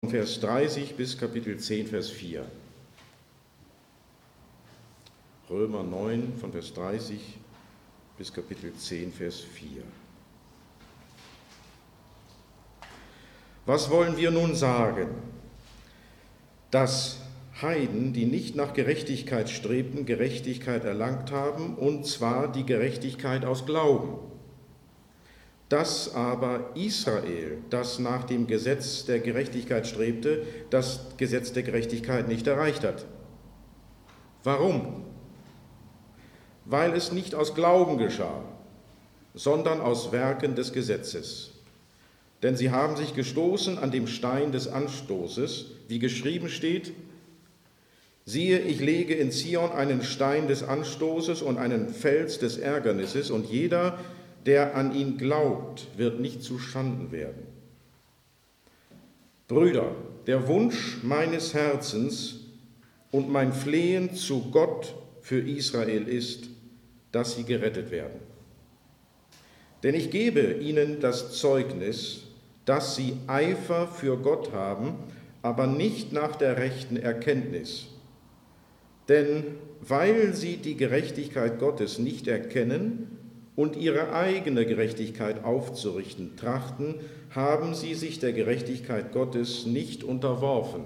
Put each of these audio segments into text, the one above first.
Vers 30 bis Kapitel 10, Vers 4. Römer 9 von Vers 30 bis Kapitel 10, Vers 4. Was wollen wir nun sagen? Dass Heiden, die nicht nach Gerechtigkeit strebten, Gerechtigkeit erlangt haben, und zwar die Gerechtigkeit aus Glauben. Dass aber Israel, das nach dem Gesetz der Gerechtigkeit strebte, das Gesetz der Gerechtigkeit nicht erreicht hat. Warum? Weil es nicht aus Glauben geschah, sondern aus Werken des Gesetzes. Denn sie haben sich gestoßen an dem Stein des Anstoßes, wie geschrieben steht: Siehe, ich lege in Zion einen Stein des Anstoßes und einen Fels des Ärgernisses, und jeder, der an ihn glaubt, wird nicht zuschanden werden. Brüder, der Wunsch meines Herzens und mein Flehen zu Gott für Israel ist, dass sie gerettet werden. Denn ich gebe ihnen das Zeugnis, dass sie Eifer für Gott haben, aber nicht nach der rechten Erkenntnis. Denn weil sie die Gerechtigkeit Gottes nicht erkennen und ihre eigene Gerechtigkeit aufzurichten trachten, haben sie sich der Gerechtigkeit Gottes nicht unterworfen.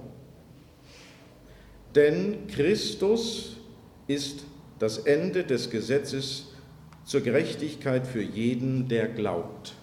Denn Christus ist das Ende des Gesetzes zur Gerechtigkeit für jeden, der glaubt.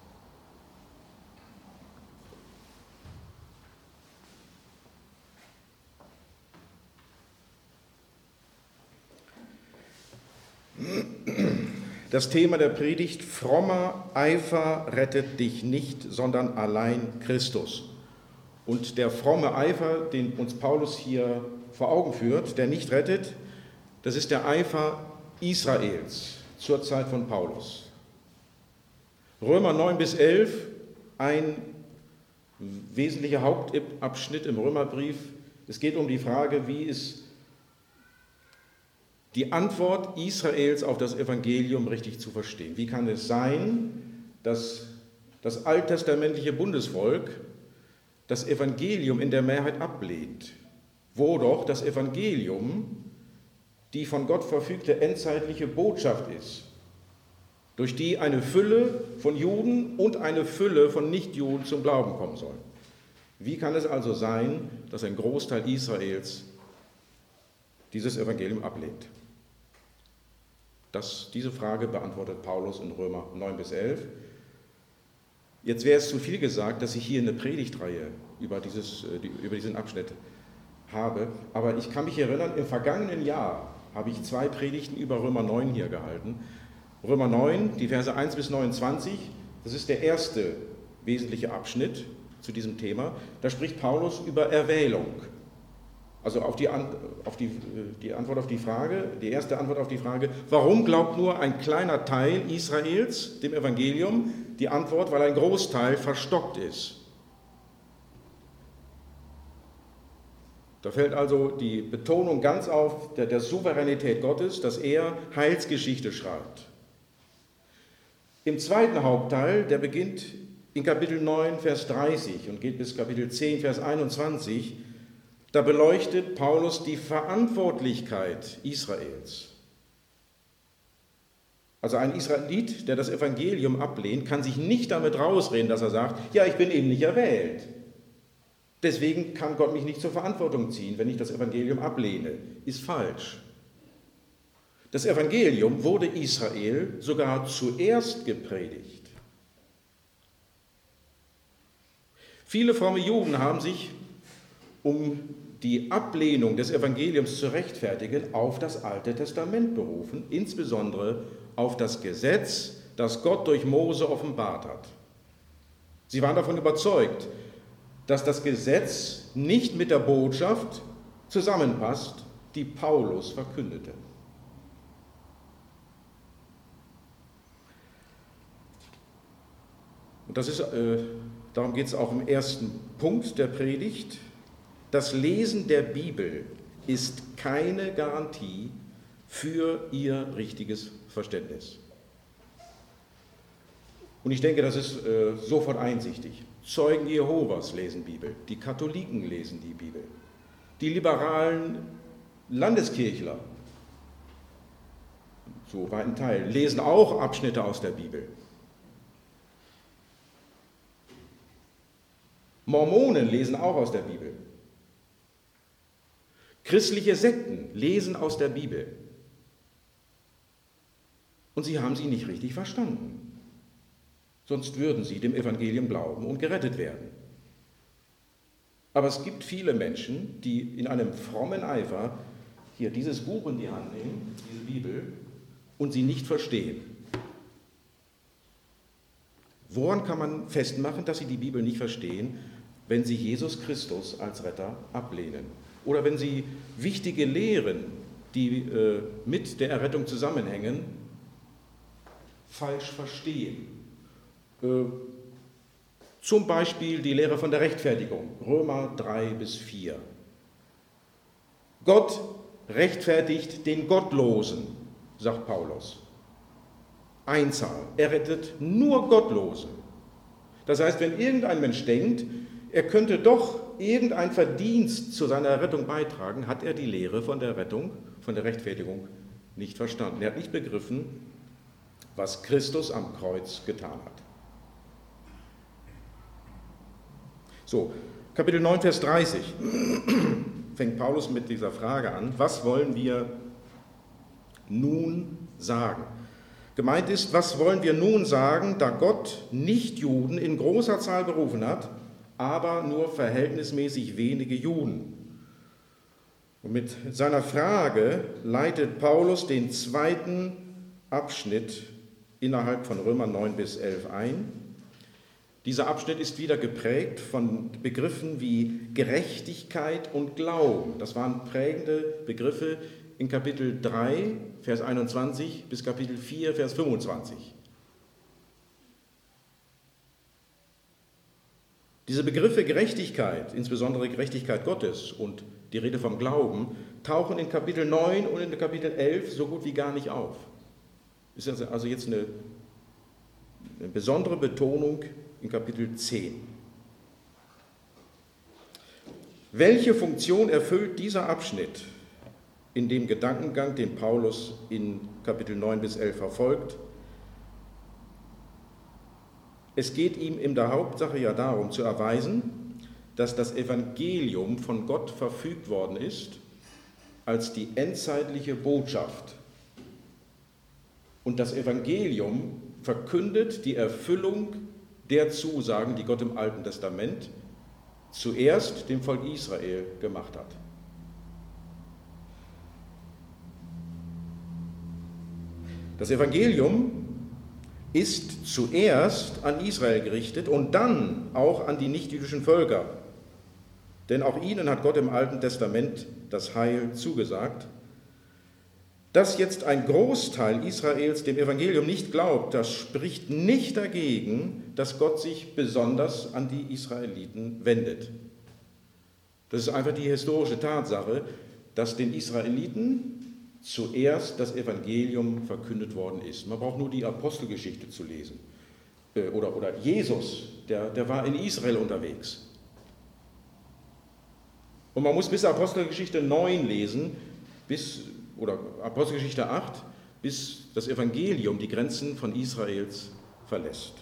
Das Thema der Predigt: frommer Eifer rettet dich nicht, sondern allein Christus. Und der fromme Eifer, den uns Paulus hier vor Augen führt, der nicht rettet, das ist der Eifer Israels zur Zeit von Paulus. Römer 9 bis 11, ein wesentlicher Hauptabschnitt im Römerbrief. Es geht um die Frage, wie ist die Antwort Israels auf das Evangelium richtig zu verstehen. Wie kann es sein, dass das alttestamentliche Bundesvolk das Evangelium in der Mehrheit ablehnt, wo doch das Evangelium die von Gott verfügte endzeitliche Botschaft ist, durch die eine Fülle von Juden und eine Fülle von Nichtjuden zum Glauben kommen soll. Wie kann es also sein, dass ein Großteil Israels dieses Evangelium ablehnt? Diese Frage beantwortet Paulus in Römer 9 bis 11. Jetzt wäre es zu viel gesagt, dass ich hier eine Predigtreihe über diesen Abschnitt habe, aber ich kann mich erinnern, im vergangenen Jahr habe ich 2 Predigten über Römer 9 hier gehalten. Römer 9, die Verse 1 bis 29, das ist der erste wesentliche Abschnitt zu diesem Thema. Da spricht Paulus über Erwählung. Also die Antwort auf die Frage, die erste Antwort auf die Frage, warum glaubt nur ein kleiner Teil Israels dem Evangelium? Die Antwort, weil ein Großteil verstockt ist. Da fällt also die Betonung ganz auf der Souveränität Gottes, dass er Heilsgeschichte schreibt. Im zweiten Hauptteil, der beginnt in Kapitel 9, Vers 30 und geht bis Kapitel 10, Vers 21, da beleuchtet Paulus die Verantwortlichkeit Israels. Also ein Israelit, der das Evangelium ablehnt, kann sich nicht damit rausreden, dass er sagt, ja, ich bin eben nicht erwählt. Deswegen kann Gott mich nicht zur Verantwortung ziehen, wenn ich das Evangelium ablehne. Ist falsch. Das Evangelium wurde Israel sogar zuerst gepredigt. Viele fromme Juden haben sich, um die Ablehnung des Evangeliums zu rechtfertigen, auf das Alte Testament berufen, insbesondere auf das Gesetz, das Gott durch Mose offenbart hat. Sie waren davon überzeugt, dass das Gesetz nicht mit der Botschaft zusammenpasst, die Paulus verkündete. Und darum geht es auch im ersten Punkt der Predigt. Das Lesen der Bibel ist keine Garantie für ihr richtiges Verständnis. Und ich denke, das ist sofort einsichtig. Zeugen Jehovas lesen Bibel, die Katholiken lesen die Bibel, die liberalen Landeskirchler, zu weiten Teilen, lesen auch Abschnitte aus der Bibel. Mormonen lesen auch aus der Bibel. Christliche Sekten lesen aus der Bibel. Und sie haben sie nicht richtig verstanden. Sonst würden sie dem Evangelium glauben und gerettet werden. Aber es gibt viele Menschen, die in einem frommen Eifer hier dieses Buch in die Hand nehmen, diese Bibel, und sie nicht verstehen. Woran kann man festmachen, dass sie die Bibel nicht verstehen? Wenn sie Jesus Christus als Retter ablehnen. Oder wenn sie wichtige Lehren, die mit der Errettung zusammenhängen, falsch verstehen. Zum Beispiel die Lehre von der Rechtfertigung, Römer 3-4. Gott rechtfertigt den Gottlosen, sagt Paulus. Einzahl, er rettet nur Gottlose. Das heißt, wenn irgendein Mensch denkt, er könnte doch irgendein Verdienst zu seiner Rettung beitragen, hat er die Lehre von der Rettung, von der Rechtfertigung nicht verstanden. Er hat nicht begriffen, was Christus am Kreuz getan hat. So, Kapitel 9, Vers 30 fängt Paulus mit dieser Frage an, was wollen wir nun sagen? Gemeint ist, was wollen wir nun sagen, da Gott Nichtjuden in großer Zahl berufen hat, aber nur verhältnismäßig wenige Juden. Und mit seiner Frage leitet Paulus den zweiten Abschnitt innerhalb von Römer 9-11 ein. Dieser Abschnitt ist wieder geprägt von Begriffen wie Gerechtigkeit und Glauben. Das waren prägende Begriffe in Kapitel 3, Vers 21 bis Kapitel 4, Vers 25. Diese Begriffe Gerechtigkeit, insbesondere Gerechtigkeit Gottes und die Rede vom Glauben, tauchen in Kapitel 9 und in Kapitel 11 so gut wie gar nicht auf. Das ist also jetzt eine besondere Betonung in Kapitel 10. Welche Funktion erfüllt dieser Abschnitt in dem Gedankengang, den Paulus in Kapitel 9-11 verfolgt? Es geht ihm in der Hauptsache ja darum, zu erweisen, dass das Evangelium von Gott verfügt worden ist als die endzeitliche Botschaft. Und das Evangelium verkündet die Erfüllung der Zusagen, die Gott im Alten Testament zuerst dem Volk Israel gemacht hat. Das Evangelium ist zuerst an Israel gerichtet und dann auch an die nichtjüdischen Völker. Denn auch ihnen hat Gott im Alten Testament das Heil zugesagt. Dass jetzt ein Großteil Israels dem Evangelium nicht glaubt, das spricht nicht dagegen, dass Gott sich besonders an die Israeliten wendet. Das ist einfach die historische Tatsache, dass den Israeliten zuerst das Evangelium verkündet worden ist. Man braucht nur die Apostelgeschichte zu lesen. Oder Jesus, der war in Israel unterwegs. Und man muss bis Apostelgeschichte 9 lesen, oder Apostelgeschichte 8, bis das Evangelium die Grenzen von Israels verlässt.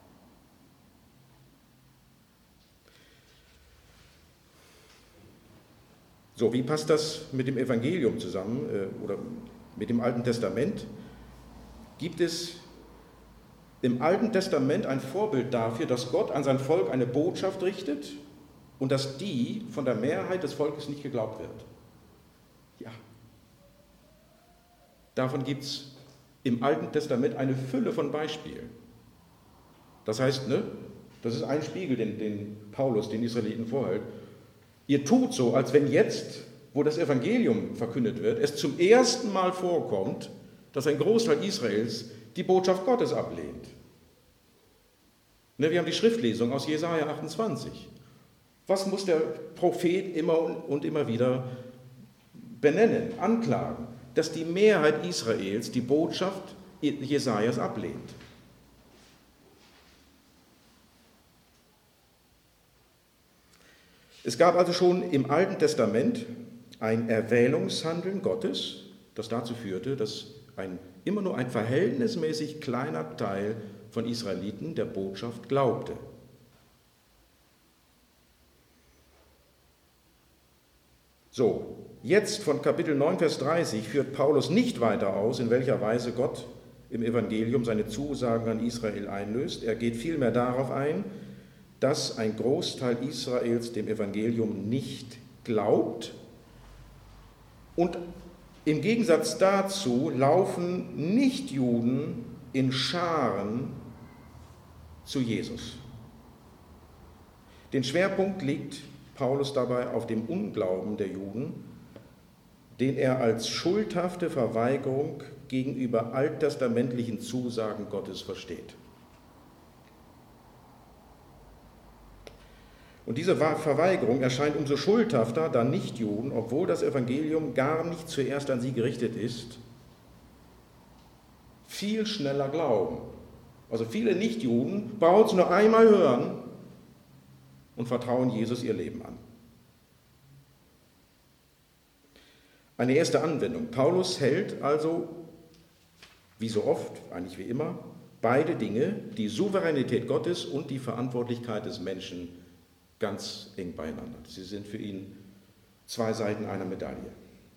So, wie passt das mit dem Evangelium zusammen oder mit dem Alten Testament? Gibt es im Alten Testament ein Vorbild dafür, dass Gott an sein Volk eine Botschaft richtet und dass die von der Mehrheit des Volkes nicht geglaubt wird? Ja. Davon gibt es im Alten Testament eine Fülle von Beispielen. Das heißt, das ist ein Spiegel, den Paulus den Israeliten vorhält. Ihr tut so, als wenn jetzt, wo das Evangelium verkündet wird, es zum ersten Mal vorkommt, dass ein Großteil Israels die Botschaft Gottes ablehnt. Wir haben die Schriftlesung aus Jesaja 28. Was muss der Prophet immer und immer wieder benennen, anklagen? Dass die Mehrheit Israels die Botschaft Jesajas ablehnt. Es gab also schon im Alten Testament ein Erwählungshandeln Gottes, das dazu führte, dass immer nur ein verhältnismäßig kleiner Teil von Israeliten der Botschaft glaubte. So, jetzt von Kapitel 9, Vers 30 führt Paulus nicht weiter aus, in welcher Weise Gott im Evangelium seine Zusagen an Israel einlöst. Er geht vielmehr darauf ein, dass ein Großteil Israels dem Evangelium nicht glaubt und im Gegensatz dazu laufen Nichtjuden in Scharen zu Jesus. Den Schwerpunkt legt Paulus dabei auf dem Unglauben der Juden, den er als schuldhafte Verweigerung gegenüber alttestamentlichen Zusagen Gottes versteht. Und diese Verweigerung erscheint umso schuldhafter, da Nichtjuden, obwohl das Evangelium gar nicht zuerst an sie gerichtet ist, viel schneller glauben. Also viele Nichtjuden brauchen es nur einmal hören und vertrauen Jesus ihr Leben an. Eine erste Anwendung. Paulus hält also, wie so oft, eigentlich wie immer, beide Dinge, die Souveränität Gottes und die Verantwortlichkeit des Menschen, ganz eng beieinander. Sie sind für ihn zwei Seiten einer Medaille.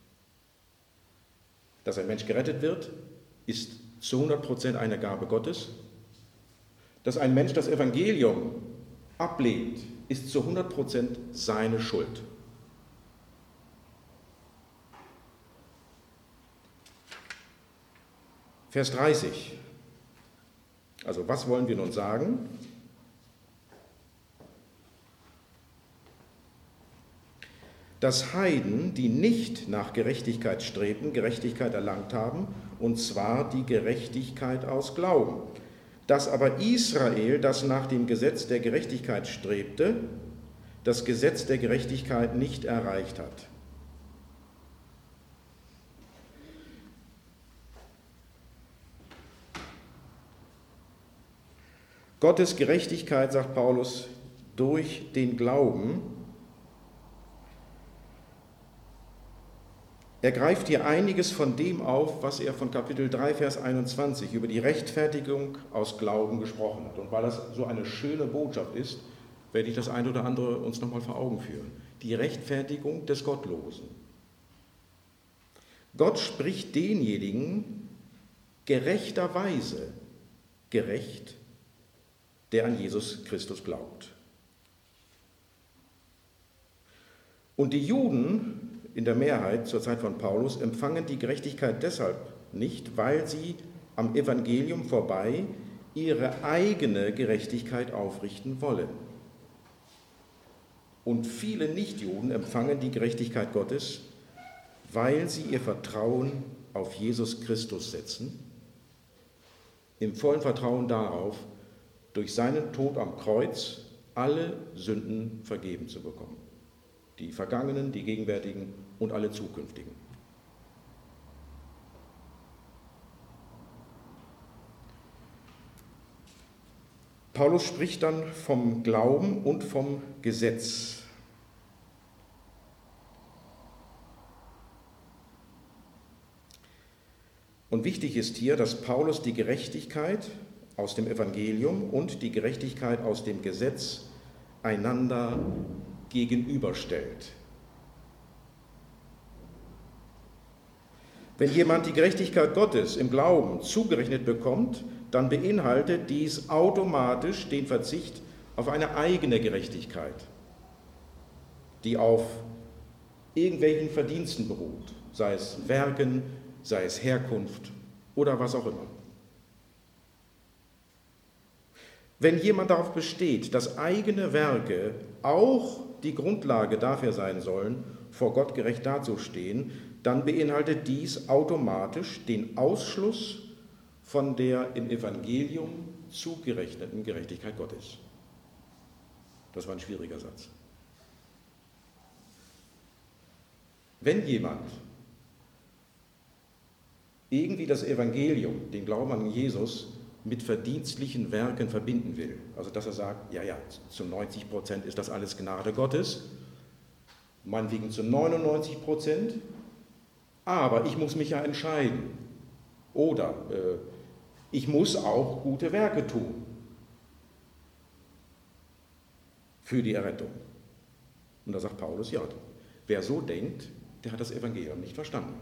Dass ein Mensch gerettet wird, ist zu 100% eine Gabe Gottes. Dass ein Mensch das Evangelium ablehnt, ist zu 100% seine Schuld. Vers 30. Also was wollen wir nun sagen? Dass Heiden, die nicht nach Gerechtigkeit strebten, Gerechtigkeit erlangt haben, und zwar die Gerechtigkeit aus Glauben. Dass aber Israel, das nach dem Gesetz der Gerechtigkeit strebte, das Gesetz der Gerechtigkeit nicht erreicht hat. Gottes Gerechtigkeit, sagt Paulus, durch den Glauben. Er greift hier einiges von dem auf, was er von Kapitel 3, Vers 21 über die Rechtfertigung aus Glauben gesprochen hat. Und weil das so eine schöne Botschaft ist, werde ich das ein oder andere uns nochmal vor Augen führen. Die Rechtfertigung des Gottlosen. Gott spricht denjenigen gerechterweise gerecht, der an Jesus Christus glaubt. Und die Juden in der Mehrheit zur Zeit von Paulus empfangen die Gerechtigkeit deshalb nicht, weil sie am Evangelium vorbei ihre eigene Gerechtigkeit aufrichten wollen. Und viele Nichtjuden empfangen die Gerechtigkeit Gottes, weil sie ihr Vertrauen auf Jesus Christus setzen, im vollen Vertrauen darauf, durch seinen Tod am Kreuz alle Sünden vergeben zu bekommen. Die vergangenen, die gegenwärtigen und alle zukünftigen. Paulus spricht dann vom Glauben und vom Gesetz. Und wichtig ist hier, dass Paulus die Gerechtigkeit aus dem Evangelium und die Gerechtigkeit aus dem Gesetz einander gegenüberstellt. Wenn jemand die Gerechtigkeit Gottes im Glauben zugerechnet bekommt, dann beinhaltet dies automatisch den Verzicht auf eine eigene Gerechtigkeit, die auf irgendwelchen Verdiensten beruht, sei es Werken, sei es Herkunft oder was auch immer. Wenn jemand darauf besteht, dass eigene Werke auch die Grundlage dafür sein sollen, vor Gott gerecht dazustehen, dann beinhaltet dies automatisch den Ausschluss von der im Evangelium zugerechneten Gerechtigkeit Gottes. Das war ein schwieriger Satz. Wenn jemand irgendwie das Evangelium, den Glauben an Jesus, mit verdienstlichen Werken verbinden will, also dass er sagt, ja, zu 90% ist das alles Gnade Gottes meinetwegen zu 99%, aber ich muss mich ja entscheiden. Oder ich muss auch gute Werke tun für die Errettung. Und da sagt Paulus, ja, wer so denkt, der hat das Evangelium nicht verstanden.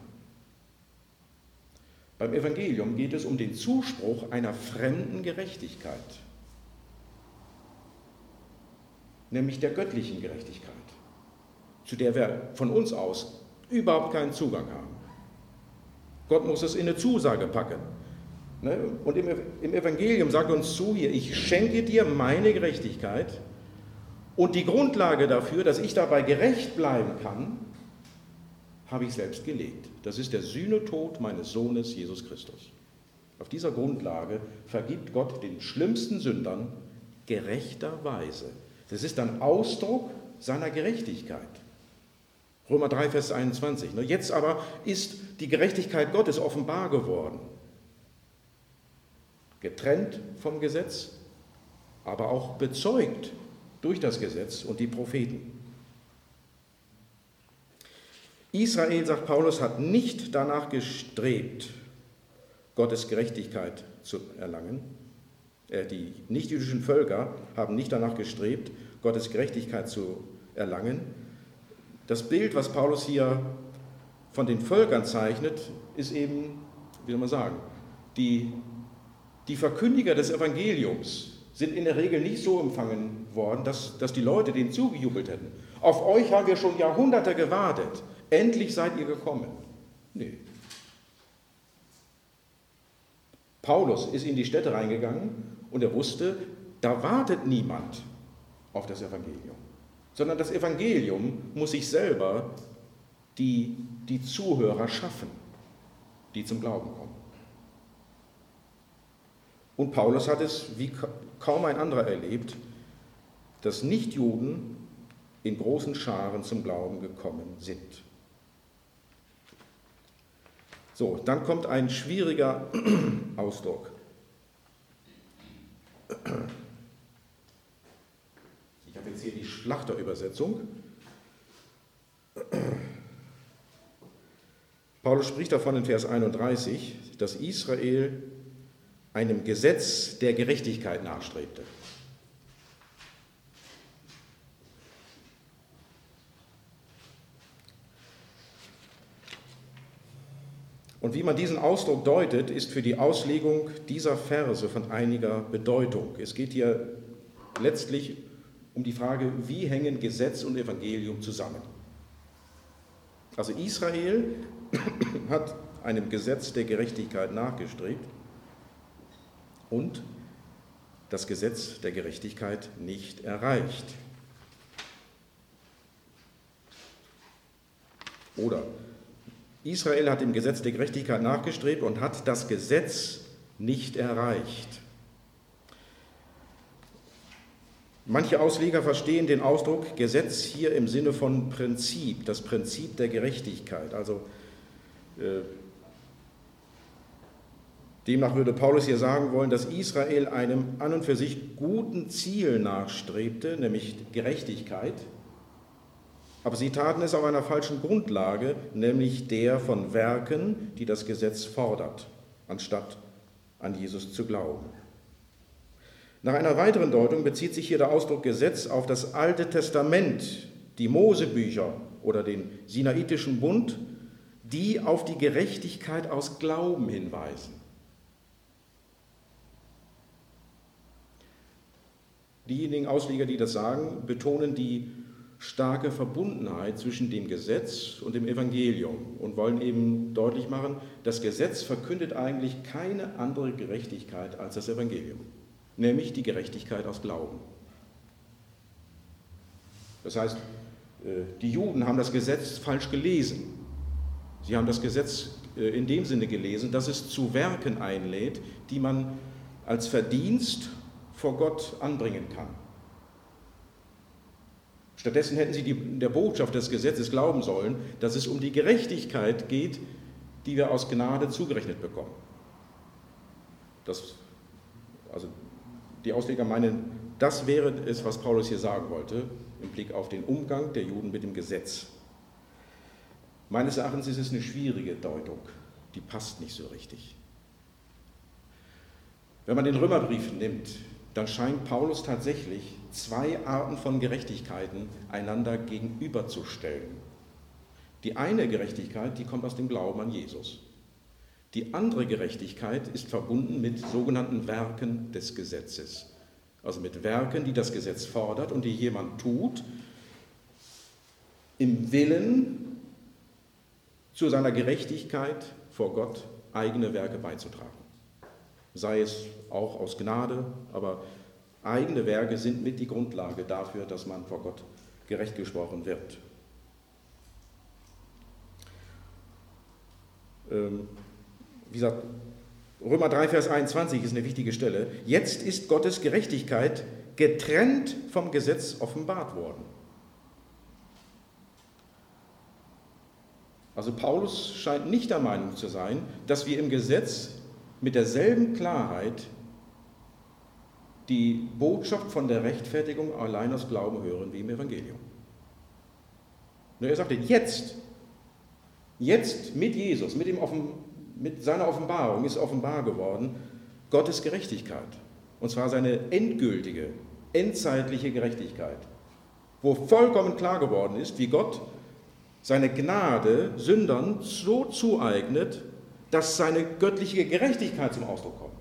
Beim Evangelium geht es um den Zuspruch einer fremden Gerechtigkeit, nämlich der göttlichen Gerechtigkeit, zu der wir von uns aus überhaupt keinen Zugang haben. Gott muss es in eine Zusage packen. Und im Evangelium sagt uns zu, hier, ich schenke dir meine Gerechtigkeit und die Grundlage dafür, dass ich dabei gerecht bleiben kann, habe ich selbst gelegt. Das ist der Sühnetod meines Sohnes Jesus Christus. Auf dieser Grundlage vergibt Gott den schlimmsten Sündern gerechterweise. Das ist ein Ausdruck seiner Gerechtigkeit. Römer 3, Vers 21. Jetzt aber ist die Gerechtigkeit Gottes offenbar geworden. Getrennt vom Gesetz, aber auch bezeugt durch das Gesetz und die Propheten. Israel, sagt Paulus, hat nicht danach gestrebt, Gottes Gerechtigkeit zu erlangen. Die nichtjüdischen Völker haben nicht danach gestrebt, Gottes Gerechtigkeit zu erlangen. Das Bild, was Paulus hier von den Völkern zeichnet, ist eben, wie soll man sagen, die Verkündiger des Evangeliums sind in der Regel nicht so empfangen worden, dass die Leute denen zugejubelt hätten. Auf euch haben wir schon Jahrhunderte gewartet. Endlich seid ihr gekommen. Nee. Paulus ist in die Städte reingegangen und er wusste, da wartet niemand auf das Evangelium, sondern das Evangelium muss sich selber die Zuhörer schaffen, die zum Glauben kommen. Und Paulus hat es wie kaum ein anderer erlebt, dass Nichtjuden in großen Scharen zum Glauben gekommen sind. So, dann kommt ein schwieriger Ausdruck. Ich habe jetzt hier die Schlachterübersetzung. Paulus spricht davon in Vers 31, dass Israel einem Gesetz der Gerechtigkeit nachstrebte. Und wie man diesen Ausdruck deutet, ist für die Auslegung dieser Verse von einiger Bedeutung. Es geht hier letztlich um die Frage, wie hängen Gesetz und Evangelium zusammen? Also Israel hat einem Gesetz der Gerechtigkeit nachgestrebt und das Gesetz der Gerechtigkeit nicht erreicht. Oder Israel hat dem Gesetz der Gerechtigkeit nachgestrebt und hat das Gesetz nicht erreicht. Manche Ausleger verstehen den Ausdruck Gesetz hier im Sinne von Prinzip, das Prinzip der Gerechtigkeit. Also demnach würde Paulus hier sagen wollen, dass Israel einem an und für sich guten Ziel nachstrebte, nämlich Gerechtigkeit. Aber sie taten es auf einer falschen Grundlage, nämlich der von Werken, die das Gesetz fordert, anstatt an Jesus zu glauben. Nach einer weiteren Deutung bezieht sich hier der Ausdruck Gesetz auf das Alte Testament, die Mosebücher oder den Sinaitischen Bund, die auf die Gerechtigkeit aus Glauben hinweisen. Diejenigen Ausleger, die das sagen, betonen die starke Verbundenheit zwischen dem Gesetz und dem Evangelium und wollen eben deutlich machen, das Gesetz verkündet eigentlich keine andere Gerechtigkeit als das Evangelium, nämlich die Gerechtigkeit aus Glauben. Das heißt, die Juden haben das Gesetz falsch gelesen. Sie haben das Gesetz in dem Sinne gelesen, dass es zu Werken einlädt, die man als Verdienst vor Gott anbringen kann. Stattdessen hätten sie der Botschaft des Gesetzes glauben sollen, dass es um die Gerechtigkeit geht, die wir aus Gnade zugerechnet bekommen. Also die Ausleger meinen, das wäre es, was Paulus hier sagen wollte. im Blick auf den Umgang der Juden mit dem Gesetz. Meines Erachtens ist es eine schwierige Deutung, die passt nicht so richtig. Wenn man den Römerbrief nimmt, dann scheint Paulus tatsächlich zwei Arten von Gerechtigkeiten einander gegenüberzustellen. Die eine Gerechtigkeit, die kommt aus dem Glauben an Jesus. Die andere Gerechtigkeit ist verbunden mit sogenannten Werken des Gesetzes. Also mit Werken, die das Gesetz fordert und die jemand tut, im Willen, zu seiner Gerechtigkeit vor Gott eigene Werke beizutragen. Sei es auch aus Gnade, aber eigene Werke sind mit die Grundlage dafür, dass man vor Gott gerecht gesprochen wird. Wie gesagt, Römer 3, Vers 21 ist eine wichtige Stelle. Jetzt ist Gottes Gerechtigkeit getrennt vom Gesetz offenbart worden. Also Paulus scheint nicht der Meinung zu sein, dass wir im Gesetz mit derselben Klarheit die Botschaft von der Rechtfertigung allein aus Glauben hören wie im Evangelium. Nur er sagte, jetzt mit Jesus, mit seiner Offenbarung ist offenbar geworden Gottes Gerechtigkeit. Und zwar seine endgültige, endzeitliche Gerechtigkeit, wo vollkommen klar geworden ist, wie Gott seine Gnade Sündern so zueignet, dass seine göttliche Gerechtigkeit zum Ausdruck kommt.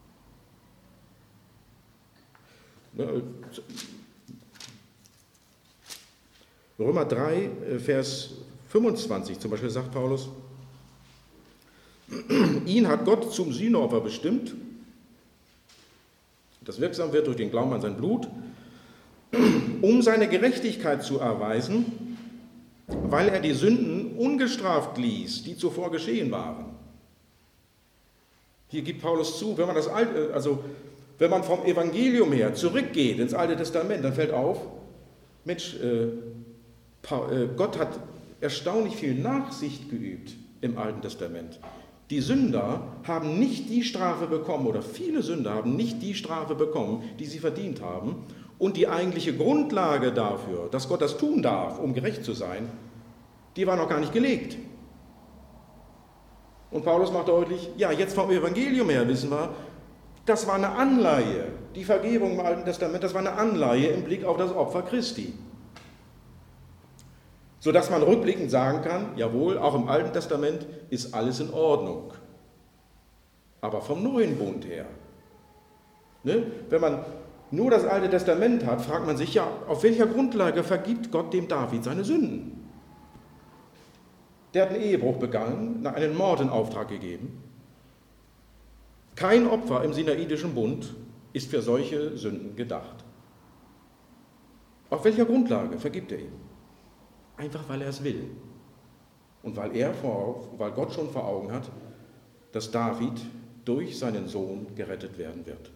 Römer 3, Vers 25 zum Beispiel sagt Paulus, ihn hat Gott zum Sühneopfer bestimmt, das wirksam wird durch den Glauben an sein Blut, um seine Gerechtigkeit zu erweisen, weil er die Sünden ungestraft ließ, die zuvor geschehen waren. Hier gibt Paulus zu, wenn man vom Evangelium her zurückgeht ins Alte Testament, dann fällt auf, Mensch, Gott hat erstaunlich viel Nachsicht geübt im Alten Testament. Die Sünder haben nicht die Strafe bekommen, oder viele Sünder haben nicht die Strafe bekommen, die sie verdient haben. Und die eigentliche Grundlage dafür, dass Gott das tun darf, um gerecht zu sein, die war noch gar nicht gelegt. Und Paulus macht deutlich, ja, jetzt vom Evangelium her wissen wir, das war eine Anleihe. Die Vergebung im Alten Testament, das war eine Anleihe im Blick auf das Opfer Christi. Sodass man rückblickend sagen kann, jawohl, auch im Alten Testament ist alles in Ordnung. Aber vom Neuen Bund her. Ne? Wenn man nur das Alte Testament hat, fragt man sich, ja, auf welcher Grundlage vergibt Gott dem David seine Sünden? Der hat einen Ehebruch begangen, einen Mord in Auftrag gegeben. Kein Opfer im Sinaidischen Bund ist für solche Sünden gedacht. Auf welcher Grundlage vergibt er ihm? Einfach, weil er es will. Und weil Gott schon vor Augen hat, dass David durch seinen Sohn gerettet werden wird.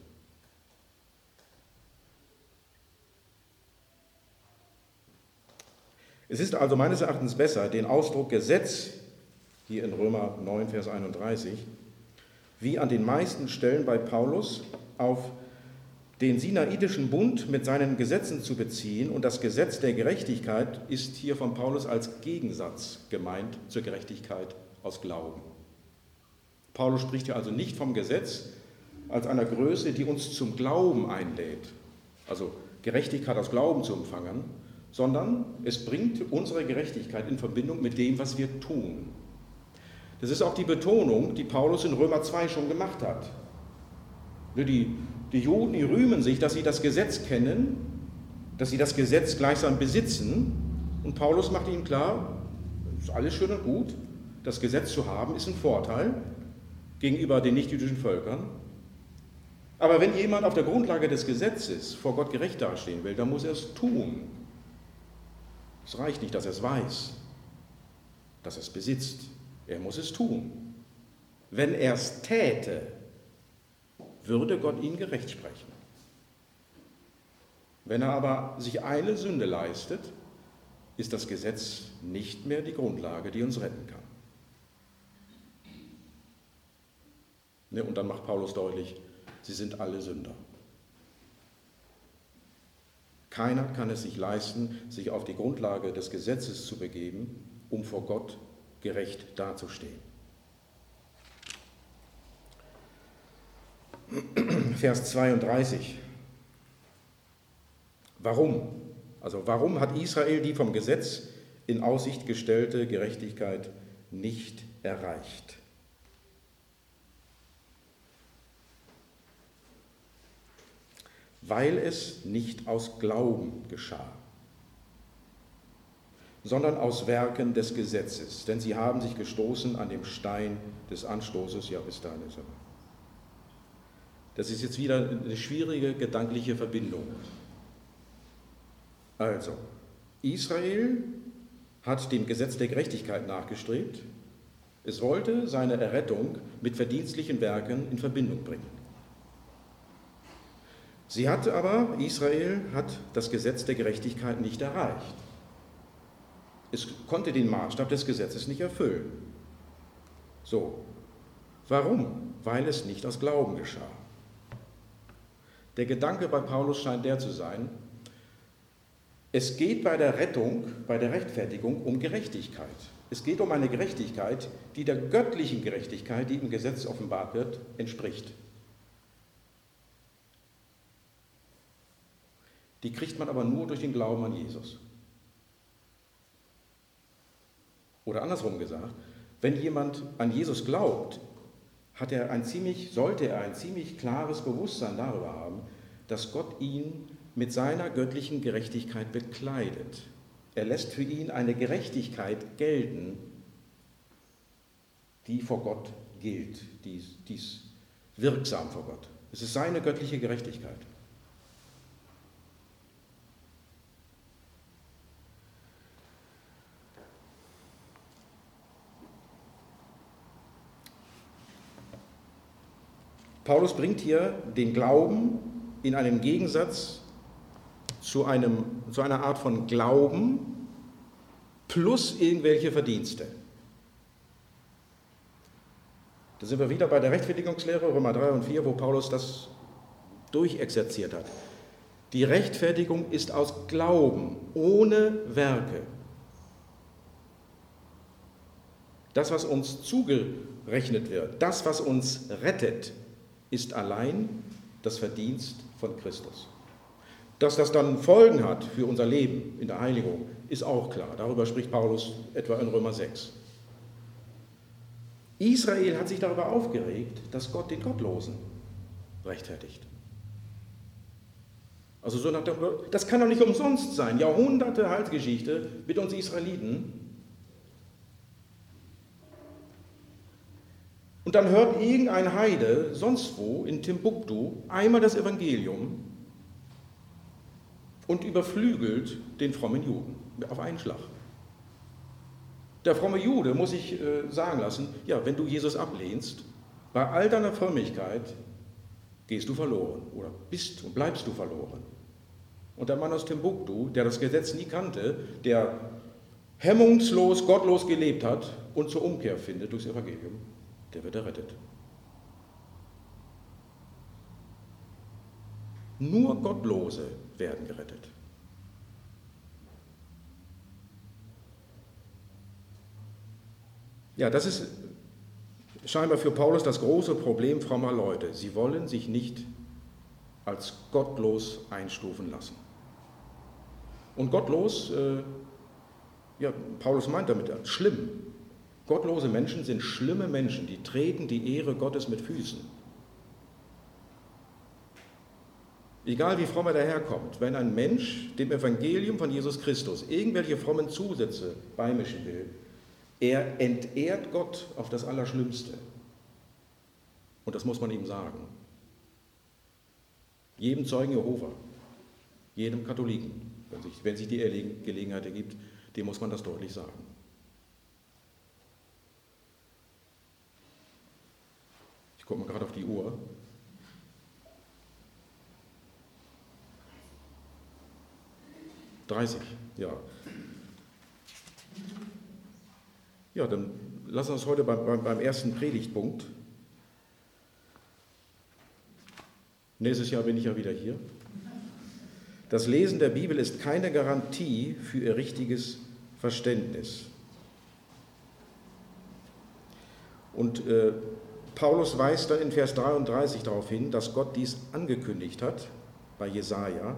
Es ist also meines Erachtens besser, den Ausdruck Gesetz, hier in Römer 9, Vers 31, wie an den meisten Stellen bei Paulus auf den Sinaidischen Bund mit seinen Gesetzen zu beziehen, und das Gesetz der Gerechtigkeit ist hier von Paulus als Gegensatz gemeint zur Gerechtigkeit aus Glauben. Paulus spricht hier also nicht vom Gesetz als einer Größe, die uns zum Glauben einlädt, also Gerechtigkeit aus Glauben zu empfangen, sondern es bringt unsere Gerechtigkeit in Verbindung mit dem, was wir tun. Das ist auch die Betonung, die Paulus in Römer 2 schon gemacht hat. Die Juden, die rühmen sich, dass sie das Gesetz kennen, dass sie das Gesetz gleichsam besitzen. Und Paulus macht ihnen klar, ist alles schön und gut, das Gesetz zu haben, ist ein Vorteil gegenüber den nichtjüdischen Völkern. Aber wenn jemand auf der Grundlage des Gesetzes vor Gott gerecht dastehen will, dann muss er es tun. Es reicht nicht, dass er es weiß, dass er es besitzt. Er muss es tun. Wenn er es täte, würde Gott ihn gerecht sprechen. Wenn er aber sich eine Sünde leistet, ist das Gesetz nicht mehr die Grundlage, die uns retten kann. Und dann macht Paulus deutlich, sie sind alle Sünder. Keiner kann es sich leisten, sich auf die Grundlage des Gesetzes zu begeben, um vor Gott gerecht dazustehen. Vers 32. Warum? Also warum hat Israel die vom Gesetz in Aussicht gestellte Gerechtigkeit nicht erreicht? Weil es nicht aus Glauben geschah, sondern aus Werken des Gesetzes. Denn sie haben sich gestoßen an dem Stein des Anstoßes. Ja, bis dahin ist er. Das ist jetzt wieder eine schwierige gedankliche Verbindung. Also, Israel hat dem Gesetz der Gerechtigkeit nachgestrebt. Es wollte seine Errettung mit verdienstlichen Werken in Verbindung bringen. Israel hat das Gesetz der Gerechtigkeit nicht erreicht. Es konnte den Maßstab des Gesetzes nicht erfüllen. So, warum? Weil es nicht aus Glauben geschah. Der Gedanke bei Paulus scheint der zu sein, es geht bei der Rettung, bei der Rechtfertigung um Gerechtigkeit. Es geht um eine Gerechtigkeit, die der göttlichen Gerechtigkeit, die im Gesetz offenbart wird, entspricht. Die kriegt man aber nur durch den Glauben an Jesus. Oder andersrum gesagt, wenn jemand an Jesus glaubt, sollte er ein ziemlich klares Bewusstsein darüber haben, dass Gott ihn mit seiner göttlichen Gerechtigkeit bekleidet. Er lässt für ihn eine Gerechtigkeit gelten, die vor Gott gilt, die ist wirksam vor Gott. Es ist seine göttliche Gerechtigkeit. Paulus bringt hier den Glauben in einem Gegensatz zu einer Art von Glauben plus irgendwelche Verdienste. Da sind wir wieder bei der Rechtfertigungslehre, Römer 3 und 4, wo Paulus das durchexerziert hat. Die Rechtfertigung ist aus Glauben, ohne Werke. Das, was uns zugerechnet wird, das, was uns rettet, ist allein das Verdienst von Christus. Dass das dann Folgen hat für unser Leben in der Heiligung, ist auch klar. Darüber spricht Paulus etwa in Römer 6. Israel hat sich darüber aufgeregt, dass Gott den Gottlosen rechtfertigt. Also so nach dem, das kann doch nicht umsonst sein. Jahrhunderte Heilsgeschichte mit uns Israeliten. Und dann hört irgendein Heide sonst wo in Timbuktu einmal das Evangelium und überflügelt den frommen Juden auf einen Schlag. Der fromme Jude muss sich sagen lassen, ja, wenn du Jesus ablehnst, bei all deiner Frömmigkeit gehst du verloren oder bist und bleibst du verloren. Und der Mann aus Timbuktu, der das Gesetz nie kannte, der hemmungslos, gottlos gelebt hat und zur Umkehr findet durchs Evangelium, der wird errettet. Nur Gottlose werden gerettet. Ja, das ist scheinbar für Paulus das große Problem frommer Leute. Sie wollen sich nicht als gottlos einstufen lassen. Und gottlos, Paulus meint damit schlimm. Gottlose Menschen sind schlimme Menschen, die treten die Ehre Gottes mit Füßen. Egal wie fromm er daherkommt, wenn ein Mensch dem Evangelium von Jesus Christus irgendwelche frommen Zusätze beimischen will, er entehrt Gott auf das Allerschlimmste. Und das muss man ihm sagen. Jedem Zeugen Jehova, jedem Katholiken, wenn sich die Gelegenheit ergibt, dem muss man das deutlich sagen. Ich gucke mal gerade auf die Uhr. Ja. Ja, dann lass uns heute beim ersten Predigtpunkt. Nächstes Jahr bin ich ja wieder hier. Das Lesen der Bibel ist keine Garantie für ihr richtiges Verständnis. Und Paulus weist dann in Vers 33 darauf hin, dass Gott dies angekündigt hat bei Jesaja.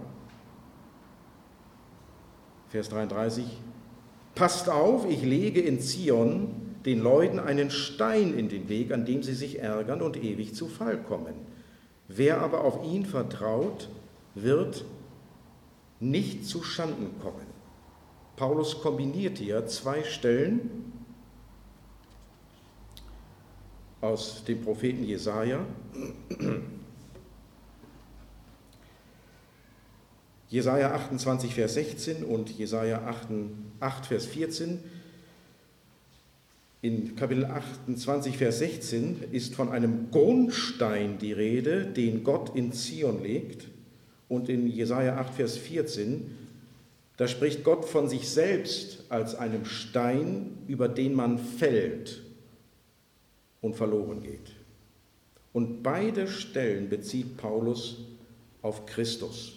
Vers 33: Passt auf, ich lege in Zion den Leuten einen Stein in den Weg, an dem sie sich ärgern und ewig zu Fall kommen. Wer aber auf ihn vertraut, wird nicht zu Schanden kommen. Paulus kombiniert hier zwei Stellen aus dem Propheten Jesaja. Jesaja 28, Vers 16 und Jesaja 8, Vers 14. In Kapitel 28, Vers 16 ist von einem Grundstein die Rede, den Gott in Zion legt. Und in Jesaja 8, Vers 14, da spricht Gott von sich selbst als einem Stein, über den man fällt und verloren geht. Und beide Stellen bezieht Paulus auf Christus.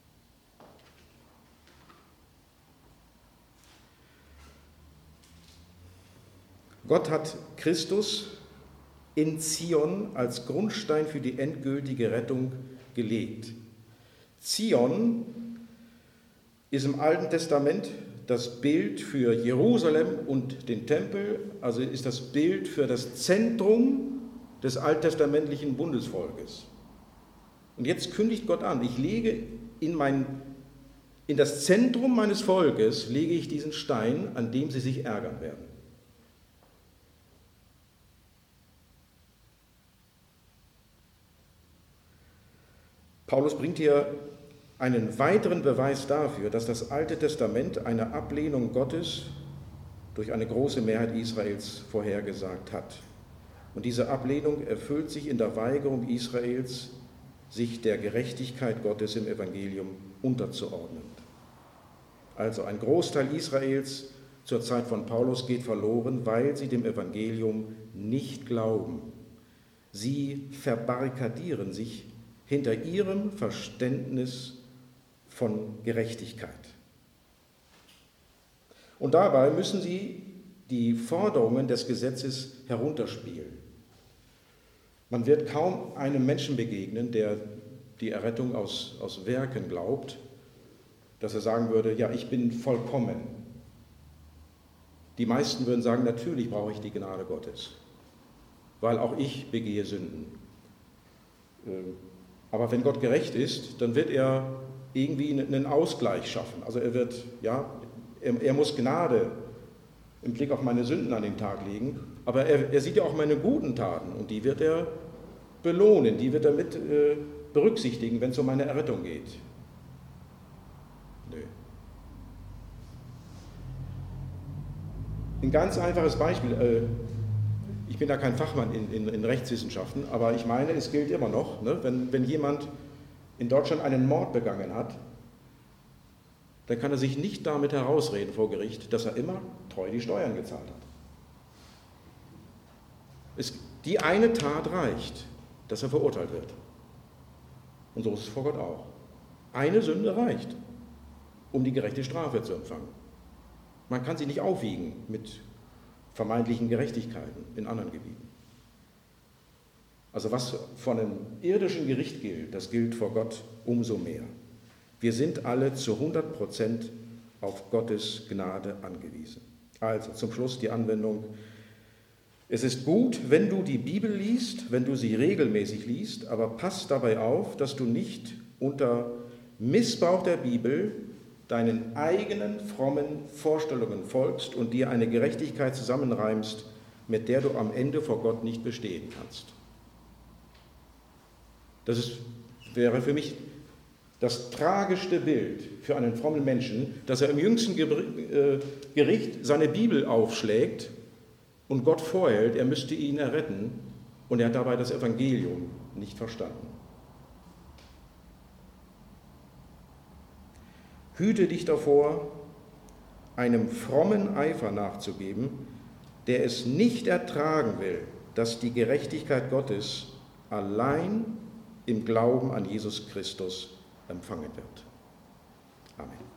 Gott hat Christus in Zion als Grundstein für die endgültige Rettung gelegt. Zion ist im Alten Testament das Bild für Jerusalem und den Tempel, also ist das Bild für das Zentrum des alttestamentlichen Bundesvolkes. Und jetzt kündigt Gott an, ich lege in das Zentrum meines Volkes lege ich diesen Stein, an dem sie sich ärgern werden. Paulus bringt hier einen weiteren Beweis dafür, dass das Alte Testament eine Ablehnung Gottes durch eine große Mehrheit Israels vorhergesagt hat. Und diese Ablehnung erfüllt sich in der Weigerung Israels, sich der Gerechtigkeit Gottes im Evangelium unterzuordnen. Also ein Großteil Israels zur Zeit von Paulus geht verloren, weil sie dem Evangelium nicht glauben. Sie verbarrikadieren sich hinter ihrem Verständnis von Gerechtigkeit. Und dabei müssen sie die Forderungen des Gesetzes herunterspielen. Man wird kaum einem Menschen begegnen, der die Errettung aus Werken glaubt, dass er sagen würde, ja, ich bin vollkommen. Die meisten würden sagen, natürlich brauche ich die Gnade Gottes, weil auch ich begehe Sünden. Aber wenn Gott gerecht ist, dann wird er irgendwie einen Ausgleich schaffen. Also er muss Gnade im Blick auf meine Sünden an den Tag legen, aber er sieht ja auch meine guten Taten und die wird er belohnen, die wird er mit berücksichtigen, wenn es um meine Errettung geht. Nö. Ein ganz einfaches Beispiel. Ich bin da kein Fachmann in Rechtswissenschaften, aber ich meine, es gilt immer noch, ne, wenn jemand in Deutschland einen Mord begangen hat, dann kann er sich nicht damit herausreden vor Gericht, dass er immer treu die Steuern gezahlt hat. Die eine Tat reicht, dass er verurteilt wird. Und so ist es vor Gott auch. Eine Sünde reicht, um die gerechte Strafe zu empfangen. Man kann sie nicht aufwiegen mit vermeintlichen Gerechtigkeiten in anderen Gebieten. Also was von einem irdischen Gericht gilt, das gilt vor Gott umso mehr. Wir sind alle zu 100% auf Gottes Gnade angewiesen. Also zum Schluss die Anwendung. Es ist gut, wenn du die Bibel liest, wenn du sie regelmäßig liest, aber pass dabei auf, dass du nicht unter Missbrauch der Bibel deinen eigenen frommen Vorstellungen folgst und dir eine Gerechtigkeit zusammenreimst, mit der du am Ende vor Gott nicht bestehen kannst. Das wäre für mich das tragischste Bild für einen frommen Menschen, dass er im jüngsten Gericht seine Bibel aufschlägt und Gott vorhält, er müsste ihn erretten und er hat dabei das Evangelium nicht verstanden. Hüte dich davor, einem frommen Eifer nachzugeben, der es nicht ertragen will, dass die Gerechtigkeit Gottes allein im Glauben an Jesus Christus empfangen wird. Amen.